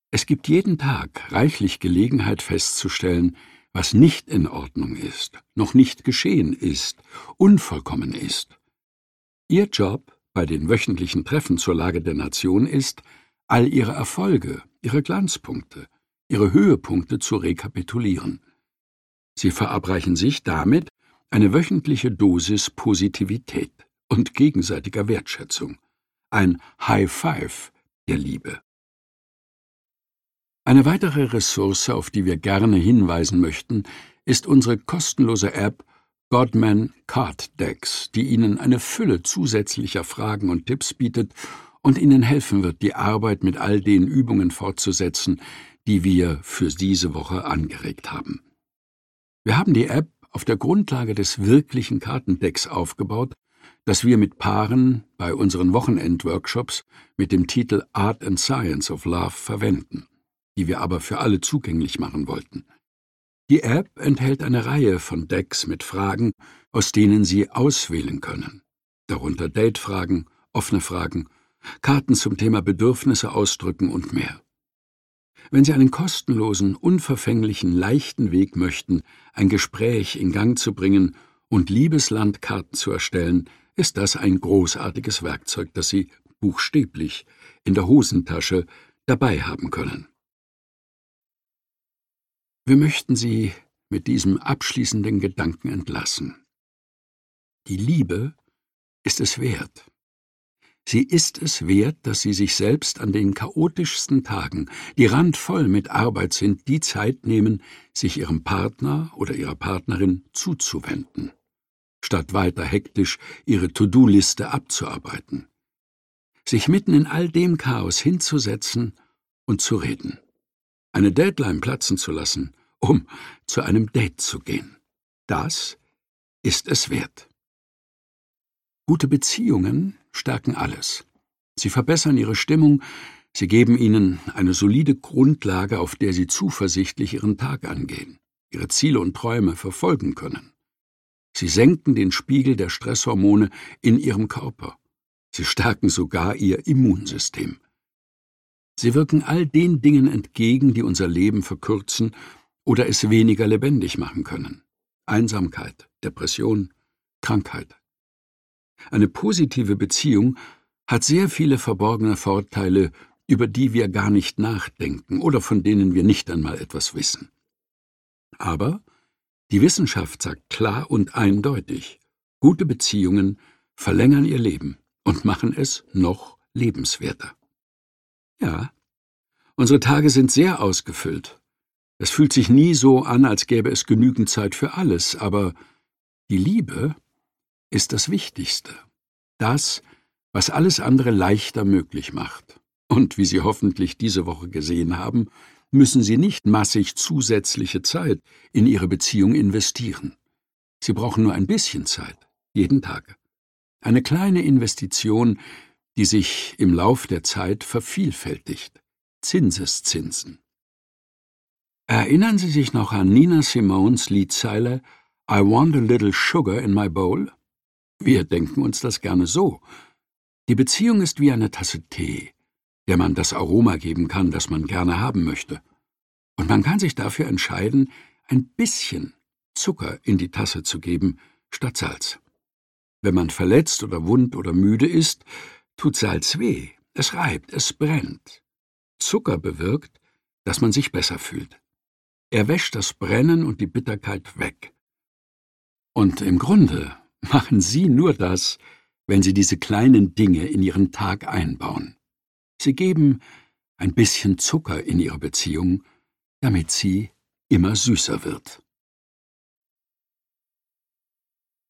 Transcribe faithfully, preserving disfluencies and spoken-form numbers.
Es gibt jeden Tag reichlich Gelegenheit festzustellen, was nicht in Ordnung ist, noch nicht geschehen ist, unvollkommen ist. Ihr Job bei den wöchentlichen Treffen zur Lage der Nation ist, all ihre Erfolge, ihre Glanzpunkte, ihre Höhepunkte zu rekapitulieren. Sie verabreichen sich damit eine wöchentliche Dosis Positivität und gegenseitiger Wertschätzung, ein High Five der Liebe. Eine weitere Ressource, auf die wir gerne hinweisen möchten, ist unsere kostenlose App Godman Card Decks, die Ihnen eine Fülle zusätzlicher Fragen und Tipps bietet und Ihnen helfen wird, die Arbeit mit all den Übungen fortzusetzen, die wir für diese Woche angeregt haben. Wir haben die App auf der Grundlage des wirklichen Kartendecks aufgebaut, das wir mit Paaren bei unseren Wochenend-Workshops mit dem Titel Art and Science of Love verwenden, die wir aber für alle zugänglich machen wollten. Die App enthält eine Reihe von Decks mit Fragen, aus denen Sie auswählen können, darunter Datefragen, offene Fragen, Karten zum Thema Bedürfnisse ausdrücken und mehr. Wenn Sie einen kostenlosen, unverfänglichen, leichten Weg möchten, ein Gespräch in Gang zu bringen und Liebeslandkarten zu erstellen, ist das ein großartiges Werkzeug, das Sie buchstäblich in der Hosentasche dabei haben können. Wir möchten Sie mit diesem abschließenden Gedanken entlassen. Die Liebe ist es wert. Sie ist es wert, dass Sie sich selbst an den chaotischsten Tagen, die randvoll mit Arbeit sind, die Zeit nehmen, sich Ihrem Partner oder Ihrer Partnerin zuzuwenden, statt weiter hektisch Ihre To-Do-Liste abzuarbeiten. Sich mitten in all dem Chaos hinzusetzen und zu reden. Eine Deadline platzen zu lassen, um zu einem Date zu gehen. Das ist es wert. Gute Beziehungen stärken alles. Sie verbessern Ihre Stimmung, sie geben Ihnen eine solide Grundlage, auf der Sie zuversichtlich Ihren Tag angehen, Ihre Ziele und Träume verfolgen können. Sie senken den Spiegel der Stresshormone in Ihrem Körper. Sie stärken sogar Ihr Immunsystem. Sie wirken all den Dingen entgegen, die unser Leben verkürzen oder es weniger lebendig machen können. Einsamkeit, Depression, Krankheit. Eine positive Beziehung hat sehr viele verborgene Vorteile, über die wir gar nicht nachdenken oder von denen wir nicht einmal etwas wissen. Aber die Wissenschaft sagt klar und eindeutig, gute Beziehungen verlängern ihr Leben und machen es noch lebenswerter. Ja, unsere Tage sind sehr ausgefüllt. Es fühlt sich nie so an, als gäbe es genügend Zeit für alles, aber die Liebe ist das Wichtigste. Das, was alles andere leichter möglich macht. Und wie Sie hoffentlich diese Woche gesehen haben, müssen Sie nicht massig zusätzliche Zeit in Ihre Beziehung investieren. Sie brauchen nur ein bisschen Zeit, jeden Tag. Eine kleine Investition, die sich im Lauf der Zeit vervielfältigt. Zinseszinsen. Erinnern Sie sich noch an Nina Simones Liedzeile I want a little sugar in my bowl? Wir denken uns das gerne so. Die Beziehung ist wie eine Tasse Tee, der man das Aroma geben kann, das man gerne haben möchte. Und man kann sich dafür entscheiden, ein bisschen Zucker in die Tasse zu geben, statt Salz. Wenn man verletzt oder wund oder müde ist, tut Salz weh, es reibt, es brennt. Zucker bewirkt, dass man sich besser fühlt. Er wäscht das Brennen und die Bitterkeit weg. Und im Grunde machen Sie nur das, wenn Sie diese kleinen Dinge in Ihren Tag einbauen. Sie geben ein bisschen Zucker in Ihre Beziehung, damit sie immer süßer wird.